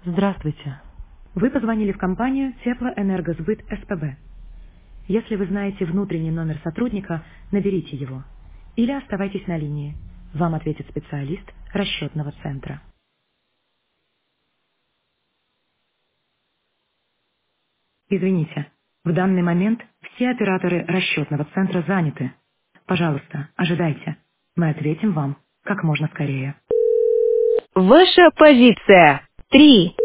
Здравствуйте. Вы позвонили в компанию Теплоэнергосбыт СПБ. Если вы знаете внутренний номер сотрудника, наберите его. Или оставайтесь на линии. Вам ответит специалист расчетного центра. Извините, в данный момент все операторы расчетного центра заняты. Пожалуйста, ожидайте. Мы ответим вам как можно скорее. Ваша позиция. 3.